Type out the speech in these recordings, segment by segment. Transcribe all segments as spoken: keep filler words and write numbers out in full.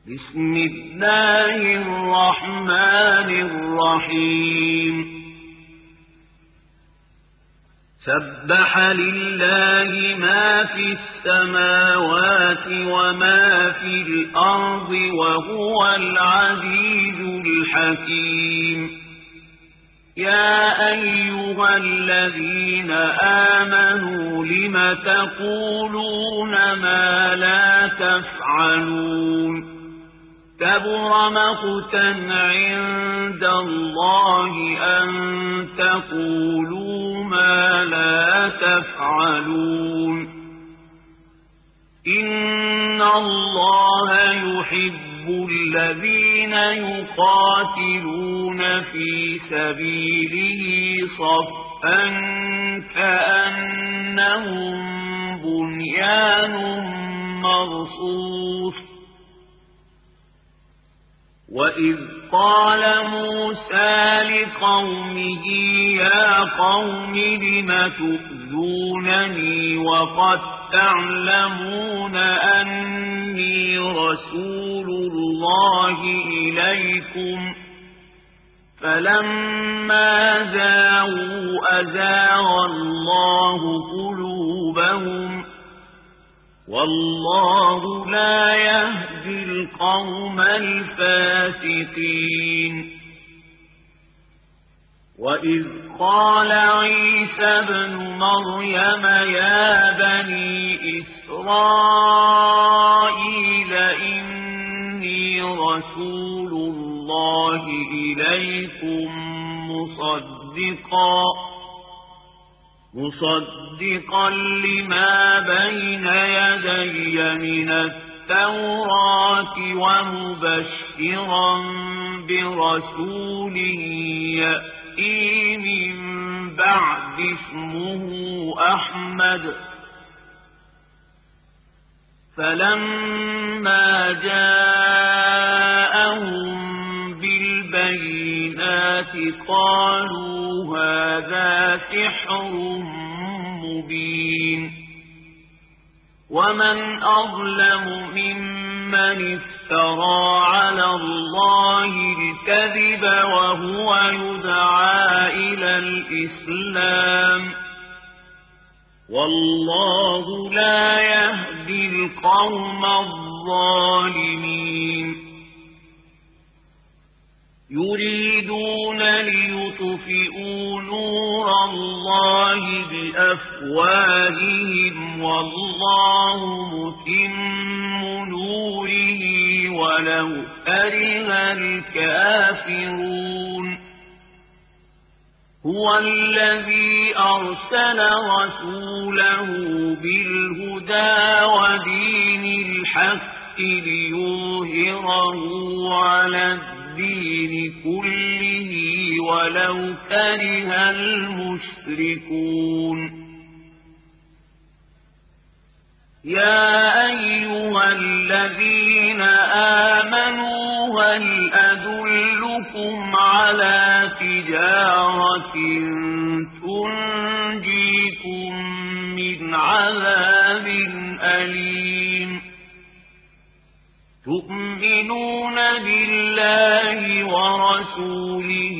بسم الله الرحمن الرحيم سبح لله ما في السماوات وما في الأرض وهو العزيز الحكيم يا أيها الذين آمنوا لم تقولون ما لا تفعلون كبر مقتا عند الله أن تقولوا ما لا تفعلون إن الله يحب الذين يقاتلون في سبيله صفا كأنهم بنيان مرصوص وإذ قال موسى لقومه يا قوم لم تؤذونني وقد تعلمون أني رسول الله إليكم فلما زاغوا أزاغ الله قلوبهم والله لا يهدي القوم الفاسقين وإذ قال عيسى ابن مريم يا بني إسرائيل إني رسول الله إليكم مصدقا مصدقا لما بين يدي من التوراة ومبشرا برسول يأتي من بعد اسمه أحمد فلما جاءهم بالبينات قالوا هذا سحر مبين ومن أظلم ممن افترى على الله الكذب وهو يدعى إلى الإسلام والله لا يهدي القوم الظالمين يريدون ليطفئوا نور الله بأفواههم والله متم نوره ولو كره الكافرون هو الذي أرسل رسوله بالهدى ودين الحق ليظهره على الدين كله ولو كره المشركون يا أيها الذين آمنوا هل أدلكم على تجارة تنجيكم من عذاب أليم تؤمنون بالله ورسوله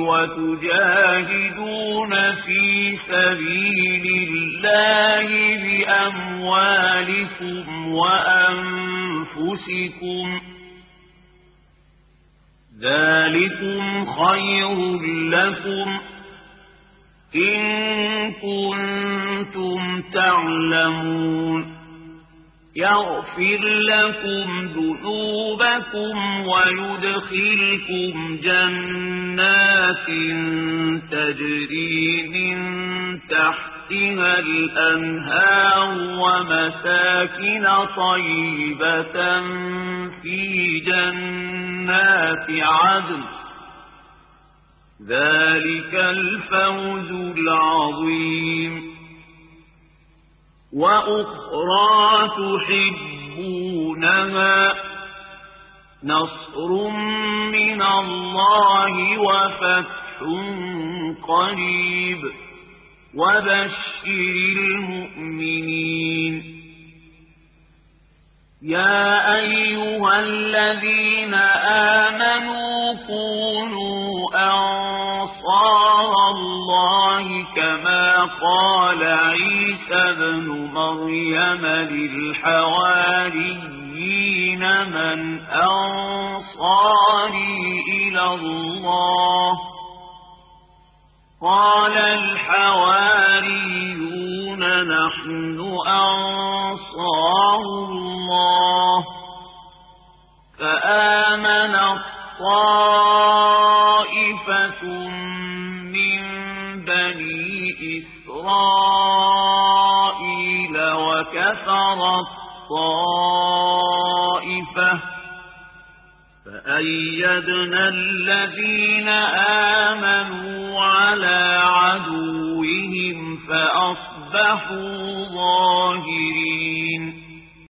وتجاهدون في سبيل الله بأموالكم وأنفسكم ذلكم خير لكم إن كنتم تعلمون يغفر لكم ذنوبكم ويدخلكم جنات تجري من تحتها الأنهار ومساكن طيبة في جنات عدن ذلك الفوز العظيم وأخرى تحبونها نصر من الله وفتح قريب وبشر المؤمنين يا أيها الذين آمنوا كونوا أنصار الله كما قال عيسى بن مريم للحواريين من أنصاري إلى الله قال الحواريون نحن أنصار الله فآمنت طائفة من بني إسرائيل وكفرت طائفة فأيدنا الذين آمنوا على عدوهم فأصبحوا ظاهرين